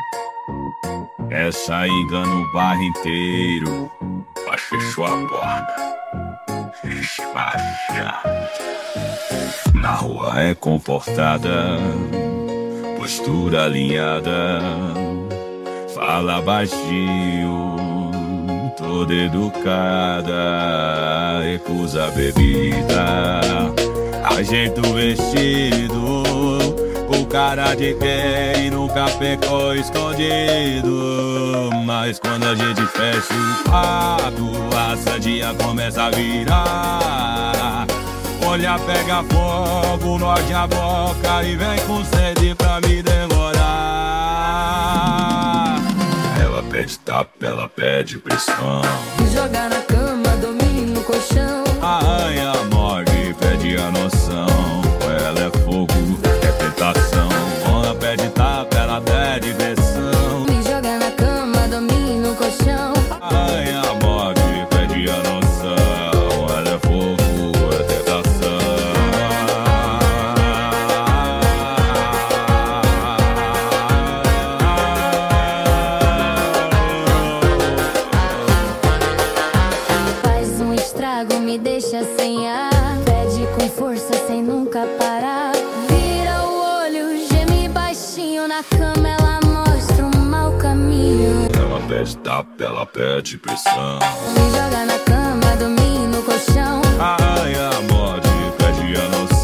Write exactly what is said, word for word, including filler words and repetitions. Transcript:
Essa engana o bairro inteiro, mas fechou a porta. Vixe, baixa. Na rua é comportada, postura alinhada, fala baixinho, toda educada, recusa a bebida, ajeita o vestido, o cara de quem nunca pecou escondido. Mas quando a gente fecha o quarto, a sandinha começa a virar. Olha, pega fogo, morde a boca e vem com sede pra me devorar. Ela pede tapa, ela pede pressão, me joga na cama, domina no colchão, arranha, morde, pede a noção. Ela é fogo, é tentação. Ela pede tapa, ela pede pressão, me joga na cama, domina no colchão, arranha, morde, pede a noção. Ela é fogo, é tentação. faz um estrago, me deixa sem ar, pede com força sem nunca parar. Vira o olho, geme baixinho, na cama ela mostra um mau caminho. Ela pede tapa, ela pede pressão, Me joga na cama, domina no colchão, arranha, morde, pede a noção.